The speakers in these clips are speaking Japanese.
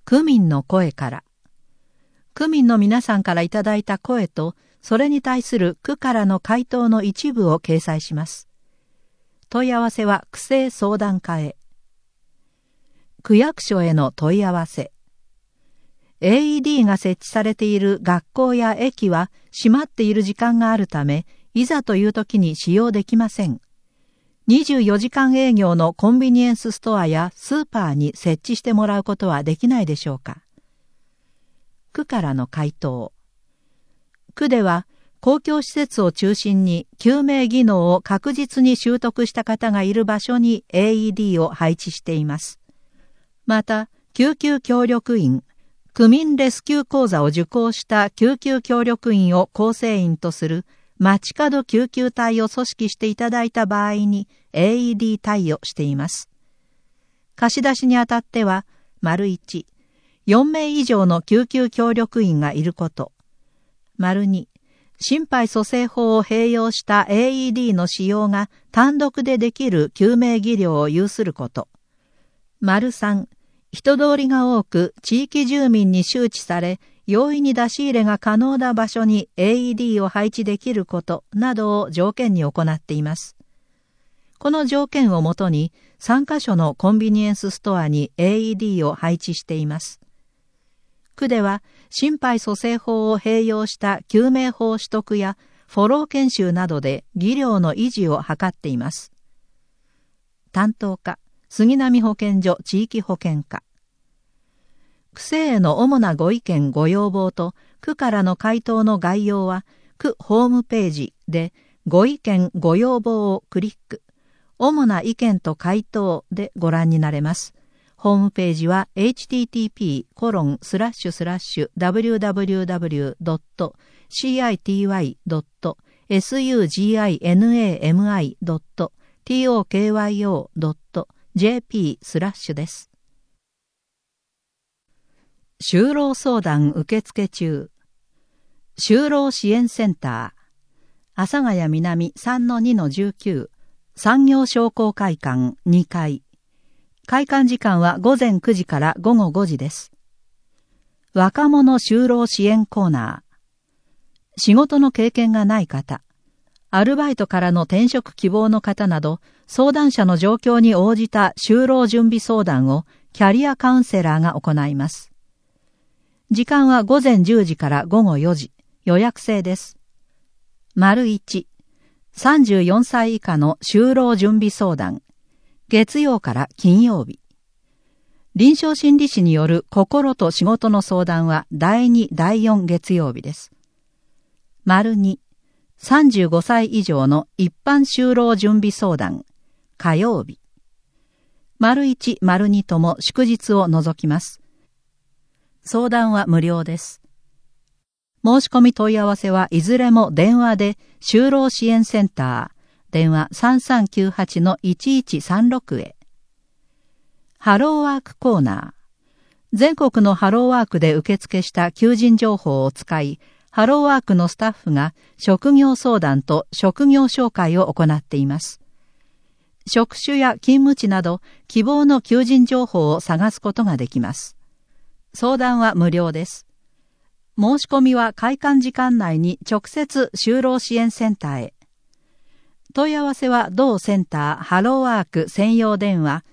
区民の声から。区民の皆さんからいただいた声と、それに対する区からの回答の一部を掲載します。問い合わせは区政相談課へ。区役所への問い合わせ。AED が設置されている学校や駅は閉まっている時間があるため、いざという時に使用できません。24時間営業のコンビニエンスストアやスーパーに設置してもらうことはできないでしょうか。区からの回答。区では公共施設を中心に救命技能を確実に習得した方がいる場所に AED を配置しています。また、救急協力員、区民レスキュー講座を受講した救急協力員を構成員とする街角救急隊を組織していただいた場合に AED 対応しています。貸し出しにあたっては、1、4名以上の救急協力員がいること。2、心肺蘇生法を併用した AED の使用が単独でできる救命技量を有すること。3、人通りが多く地域住民に周知され、容易に出し入れが可能な場所に AED を配置できることなどを条件に行っています。この条件をもとに3カ所のコンビニエンスストアに AED を配置しています。区では心肺蘇生法を併用した救命法取得やフォロー研修などで技量の維持を図っています。担当課、杉並保健所地域保健課。区政への主なご意見ご要望と区からの回答の概要は区ホームページでご意見ご要望をクリック、主な意見と回答でご覧になれます。ホームページは http://www.city.suginami.tokyo.jp/ です。就労相談受付中。就労支援センター。阿佐ヶ谷南 3-2-19 産業商工会館2階。開館時間は午前9時から午後5時です。若者就労支援コーナー。仕事の経験がない方、アルバイトからの転職希望の方など、相談者の状況に応じた就労準備相談をキャリアカウンセラーが行います。時間は午前10時から午後4時、予約制です。1、34歳以下の就労準備相談。月曜から金曜日。臨床心理士による心と仕事の相談は第2、第4月曜日です。2、35歳以上の一般就労準備相談。火曜日。1、2とも祝日を除きます。相談は無料です。申し込み問い合わせはいずれも電話で就労支援センター。電話 3398-1136 へ。ハローワークコーナー。全国のハローワークで受付した求人情報を使い、ハローワークのスタッフが職業相談と職業紹介を行っています。職種や勤務地など希望の求人情報を探すことができます。相談は無料です。申し込みは開館時間内に直接就労支援センターへ。問い合わせは同センターハローワーク専用電話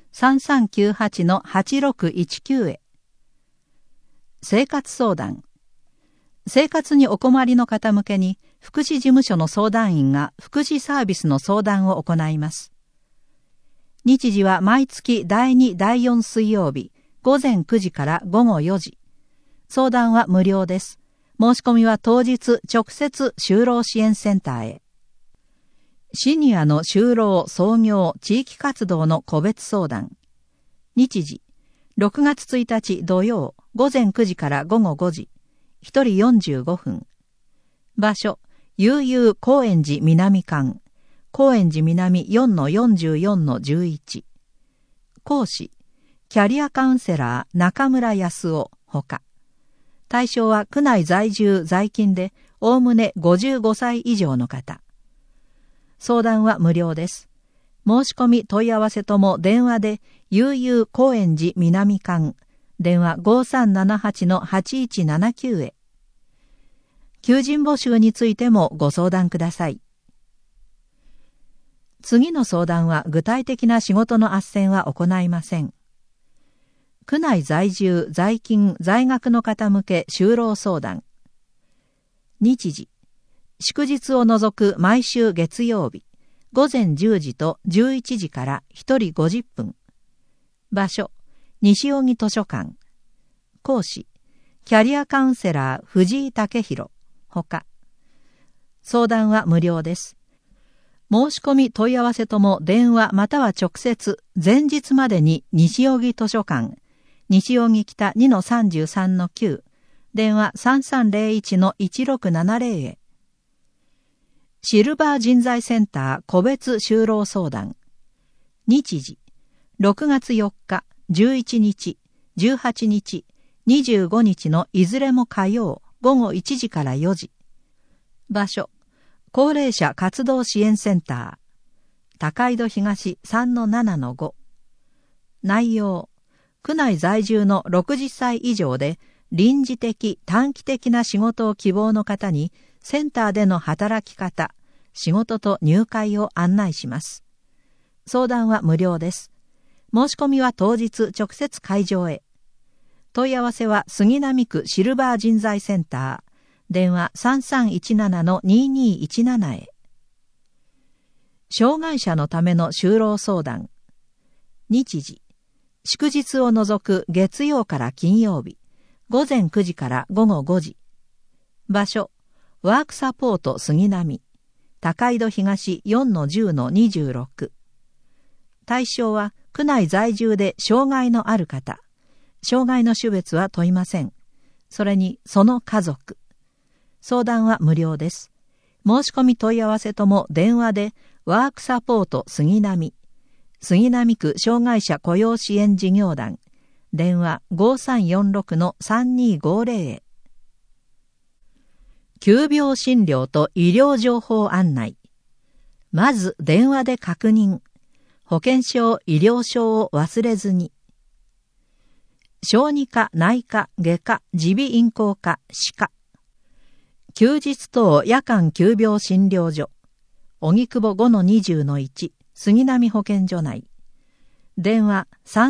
3398-8619 へ。生活相談。生活にお困りの方向けに福祉事務所の相談員が福祉サービスの相談を行います。日時は毎月第2、第4水曜日午前9時から午後4時。相談は無料です。申し込みは当日直接就労支援センターへ。シニアの就労、創業、地域活動の個別相談。日時、6月1日土曜、午前9時から午後5時、1人45分。場所、悠々高円寺南館、高円寺南 4-44-11。講師、キャリアカウンセラー中村康夫ほか。対象は区内在住在勤で、おおむね55歳以上の方。相談は無料です。申し込み問い合わせとも電話で、悠々高円寺南館、 電話 5378-8179 へ。求人募集についてもご相談ください。次の相談は具体的な仕事の斡旋は行いません。区内在住、在勤、在学の方向け就労相談。日時、祝日を除く毎週月曜日、午前10時と11時から1人50分。場所、西荻図書館。講師、キャリアカウンセラー藤井武弘。ほか。相談は無料です。申し込み問い合わせとも電話または直接前日までに西荻図書館、西荻北 2-33-9、電話 3301-1670 へ。シルバー人材センター個別就労相談。日時、6月4日、11日、18日、25日のいずれも火曜、午後1時から4時。場所、高齢者活動支援センター、高井戸東 3-7-5。内容、区内在住の60歳以上で臨時的短期的な仕事を希望の方にセンターでの働き方、仕事と入会を案内します。相談は無料です。申し込みは当日直接会場へ。問い合わせは杉並区シルバー人材センター、電話 3317-2217 へ。障害者のための就労相談。日時、祝日を除く月曜から金曜日、午前9時から午後5時。場所、ワークサポート杉並、高井戸東 4-10-26。対象は区内在住で障害のある方、障害の種別は問いません。それにその家族。相談は無料です。申し込み問い合わせとも電話でワークサポート杉並、杉並区障害者雇用支援事業団、電話 5346-3250 へ。急病診療と医療情報案内。まず電話で確認。保険証、医療証を忘れずに。小児科、内科、外科、耳鼻咽喉科、歯科。休日等夜間急病診療所。荻窪 5-20-1、杉並保健所内。電話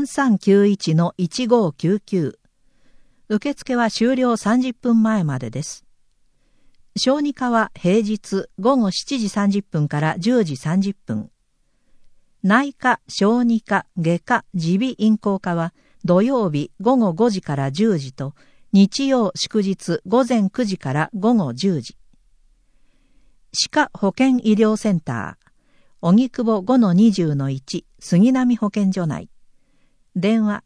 3391-1599。受付は終了30分前までです。小児科は平日午後7時30分から10時30分。内科、小児科、外科、耳鼻咽喉科は土曜日午後5時から10時と、日曜祝日午前9時から午後10時。歯科保健医療センター、荻窪 5-20-1 杉並保健所内。電話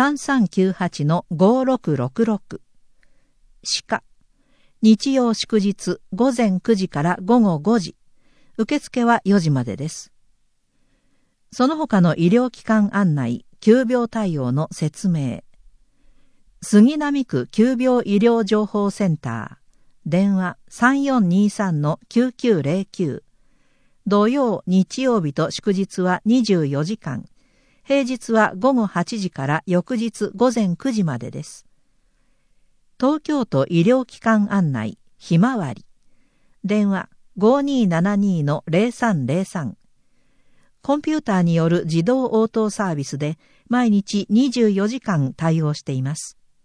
3398-5666。歯科。日曜祝日午前9時から午後5時。受付は4時までです。その他の医療機関案内、急病対応の説明。杉並区急病医療情報センター、電話 3423-9909。土曜、日曜日と祝日は24時間。平日は午後8時から翌日午前9時までです。東京都医療機関案内、ひまわり。電話 5272-0303。コンピューターによる自動応答サービスで毎日24時間対応しています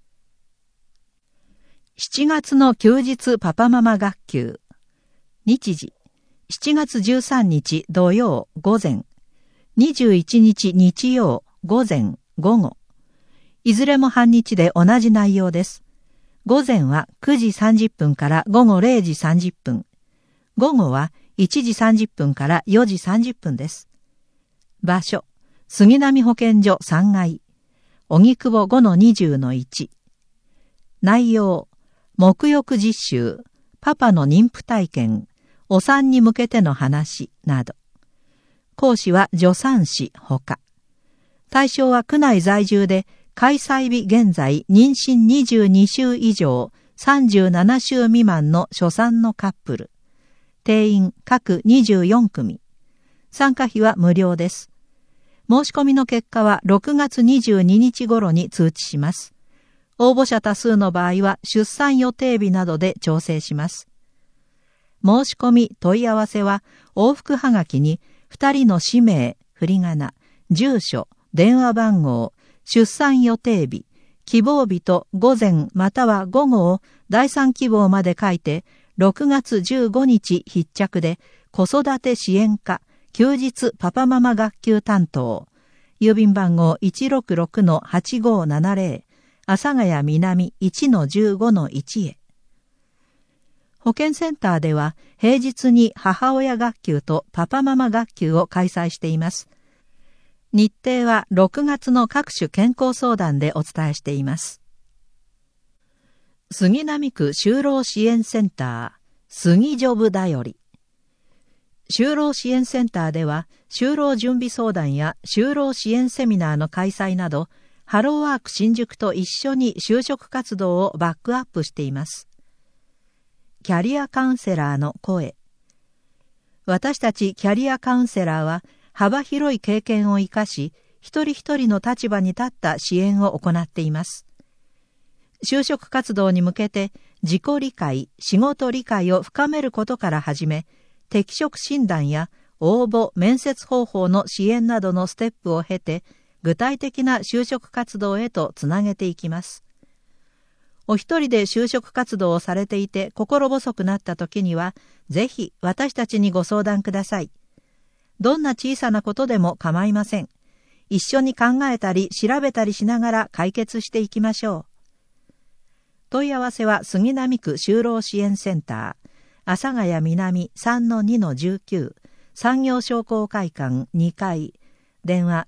。7月の休日パパママ学級。日時、7月13日土曜午前、21日日曜午前午後。いずれも半日で同じ内容です。午前は9時30分から午後0時30分。午後は1時30分から4時30分です。場所、杉並保健所3階、荻窪 5-20-1。内容、沐浴実習、パパの妊婦体験、お産に向けての話など。講師は助産師ほか。対象は区内在住で、開催日現在妊娠22週以上、37週未満の初産のカップル。定員各24組。参加費は無料です。申し込みの結果は6月22日頃に通知します。 応募者多数の場合は出産予定日などで調整します。申し込み問い合わせは往復はがきに2人の氏名、振り仮名、住所、電話番号、出産予定日、希望日と午前または午後を第3希望まで書いて6月15日必着で子育て支援課休日パパママ学級担当郵便番号 166-8570 阿佐ヶ谷南 1-15-1 へ。保健センターでは平日に母親学級とパパママ学級を開催しています。日程は6月の各種健康相談でお伝えしています。杉並区就労支援センター、杉ジョブだより。就労支援センターでは、就労準備相談や就労支援セミナーの開催など、ハローワーク新宿と一緒に就職活動をバックアップしています。キャリアカウンセラーの声。私たちキャリアカウンセラーは、幅広い経験を生かし、一人一人の立場に立った支援を行っています。就職活動に向けて自己理解、仕事理解を深めることから始め、適職診断や応募、面接方法の支援などのステップを経て、具体的な就職活動へとつなげていきます。お一人で就職活動をされていて心細くなった時には、ぜひ私たちにご相談ください。どんな小さなことでも構いません。一緒に考えたり調べたりしながら解決していきましょう。問い合わせは杉並区就労支援センター、阿佐ヶ谷南 3-2-19 産業商工会館2階、電話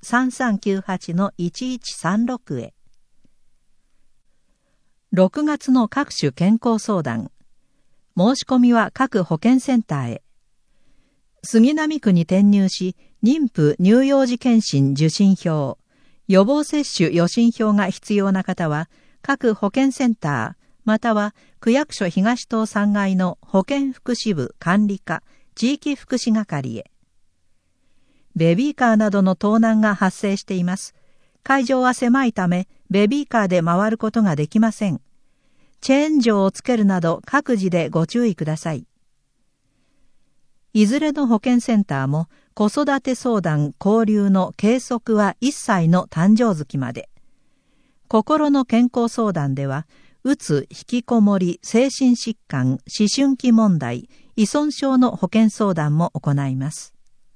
3398-1136 へ。6月の各種健康相談。申し込みは各保健センターへ。杉並区に転入し、妊婦乳幼児健診受診票、予防接種予診票が必要な方は、各保健センター、または区役所東棟3階の保健福祉部管理課、地域福祉係へ。ベビーカーなどの盗難が発生しています。会場は狭いため、ベビーカーで回ることができません。チェーン錠をつけるなど各自でご注意ください。いずれの保健センターも子育て相談交流の継続は1歳の誕生月まで。心の健康相談では、うつ、引きこもり、精神疾患、思春期問題、依存症の保健相談も行います。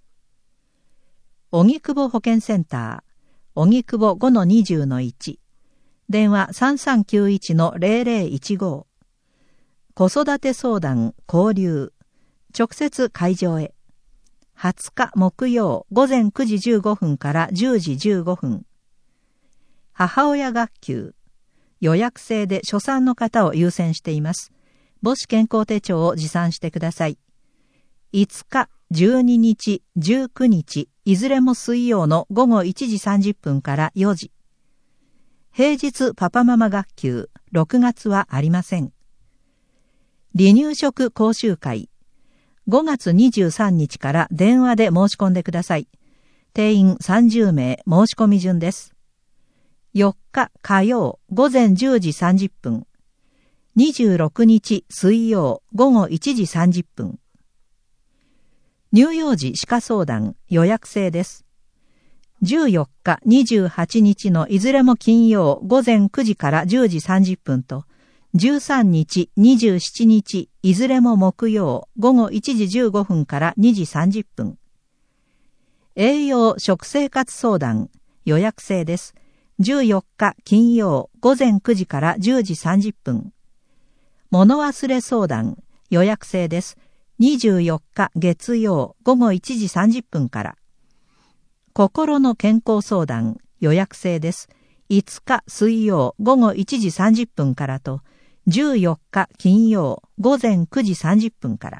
荻窪保健センター、荻窪 5-20-1、電話 3391-0015、子育て相談交流、直接会場へ。20日木曜午前9時15分から10時15分。母親学級。予約制で初産の方を優先しています。母子健康手帳を持参してください。5日、12日、19日、いずれも水曜の午後1時30分から4時。平日パパママ学級、6月はありません。離乳食講習会。5月23日から電話で申し込んでください。定員30名申し込み順です。4日火曜午前10時30分。26日水曜午後1時30分。乳幼児歯科相談予約制です。14日、28日のいずれも金曜午前9時から10時30分と、13日、27日、いずれも木曜、午後1時15分から2時30分。栄養食生活相談、予約制です。14日、金曜、午前9時から10時30分。物忘れ相談、予約制です。24日、月曜、午後1時30分から。心の健康相談、予約制です。5日、水曜、午後1時30分からと、14日金曜午前9時30分から。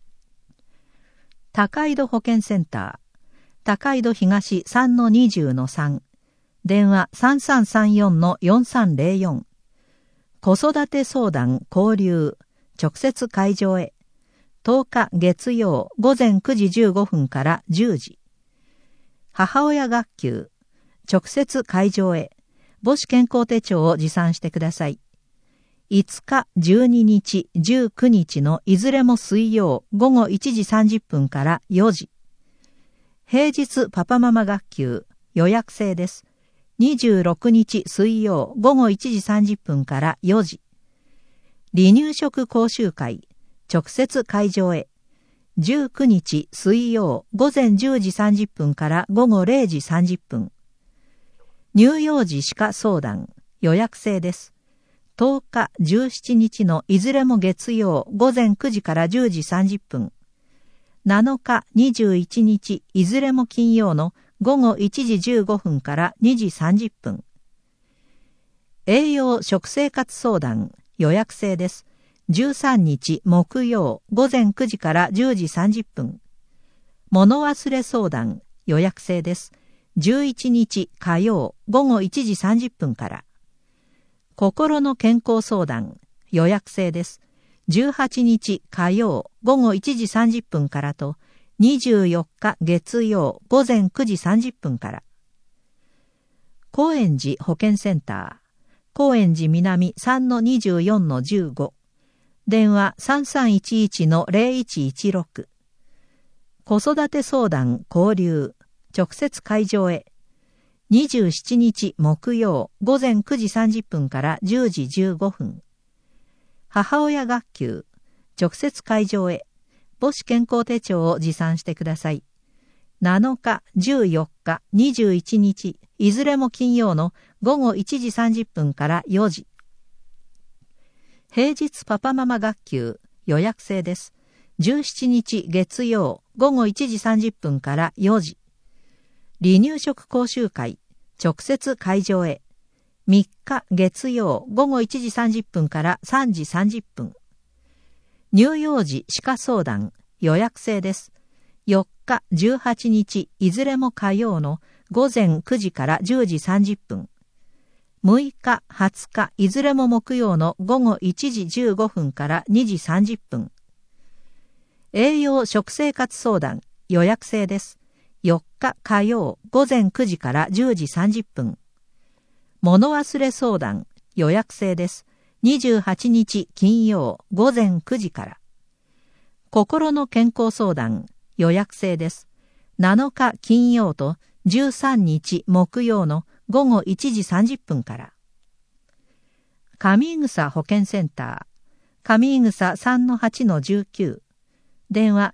高井戸保健センター、高井戸東 3-20-3、電話 3334-4304、子育て相談交流、直接会場へ。10日月曜午前9時15分から10時。母親学級、直接会場へ。 母子健康手帳を持参してください。5日、12日、19日のいずれも水曜午後1時30分から4時。平日パパママ学級予約制です。26日水曜午後1時30分から4時。離乳食講習会、直接会場へ。19日水曜午前10時30分から午後0時30分。乳幼児歯科相談、予約制です。10日、17日のいずれも月曜午前9時から10時30分。7日、21日いずれも金曜の午後1時15分から2時30分。栄養食生活相談、予約制です。13日木曜午前9時から10時30分。物忘れ相談、予約制です。11日火曜午後1時30分から。心の健康相談、予約制です。18日火曜午後1時30分からと、24日月曜午前9時30分から。高円寺保健センター、高円寺南 3-24-15、電話 3311-0116。子育て相談交流、直接会場へ。27日木曜午前9時30分から10時15分。母親学級、直接会場へ。母子健康手帳を持参してください。7日、14日、21日、いずれも金曜の午後1時30分から4時。平日パパママ学級、予約制です。17日月曜午後1時30分から4時。離乳食講習会、直接会場へ。3日月曜午後1時30分から3時30分。乳幼児歯科相談、予約制です。4日18日いずれも火曜の午前9時から10時30分。6日20日いずれも木曜の午後1時15分から2時30分。栄養食生活相談、予約制です。4日火曜午前9時から10時30分。物忘れ相談、予約制です。28日金曜午前9時から。心の健康相談、予約制です。7日金曜と13日木曜の午後1時30分から。上井草保健センター、上井草 3-8-19、電話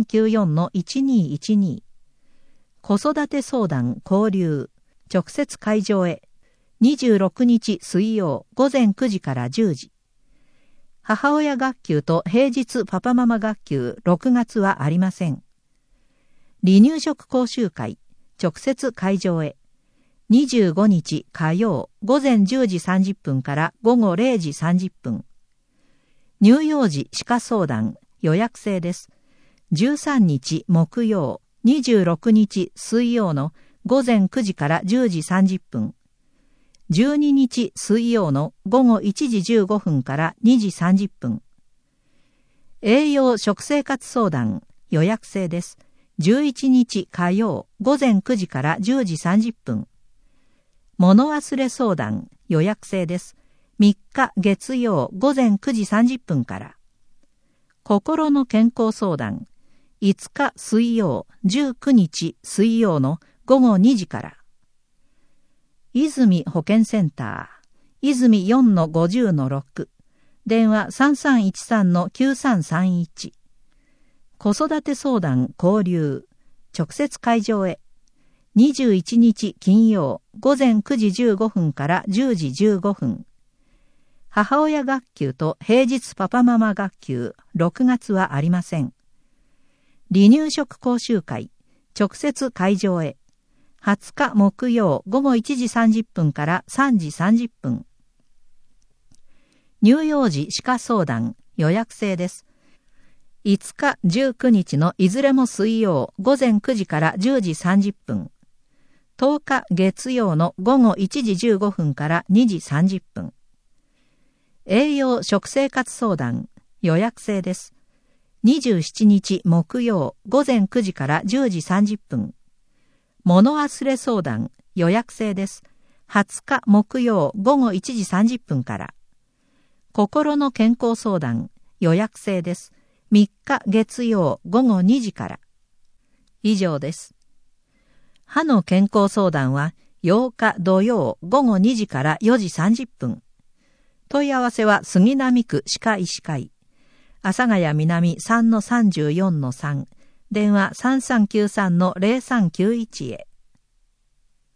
3394-1212。子育て相談交流、直接会場へ。26日水曜午前9時から10時。母親学級と平日パパママ学級6月はありません。離乳食講習会、直接会場へ。25日火曜午前10時30分から午後0時30分。乳幼児歯科相談、予約制です。13日木曜、26日水曜の午前9時から10時30分。12日水曜の午後1時15分から2時30分。栄養食生活相談、予約制です。11日火曜午前9時から10時30分。物忘れ相談、予約制です。3日月曜午前9時30分から。心の健康相談、5日水曜19日水曜の午後2時から。泉保健センター、泉 4-50-6、電話 3313-9331。子育て相談交流、直接会場へ。21日金曜午前9時15分から10時15分。母親学級と平日パパママ学級6月はありません。離乳食講習会、直接会場へ。20日木曜午後1時30分から3時30分。乳幼児歯科相談、予約制です。5日19日のいずれも水曜午前9時から10時30分。10日月曜の午後1時15分から2時30分。栄養食生活相談、予約制です。27日木曜午前9時から10時30分。物忘れ相談、予約制です。 20日木曜午後1時30分から。心の健康相談、予約制です。3日月曜午後2時から。以上です。歯の健康相談は8日土曜午後2時から4時30分。問い合わせは杉並区歯科医師会。阿佐ヶ谷南 3-34-3。電話3393-0391へ。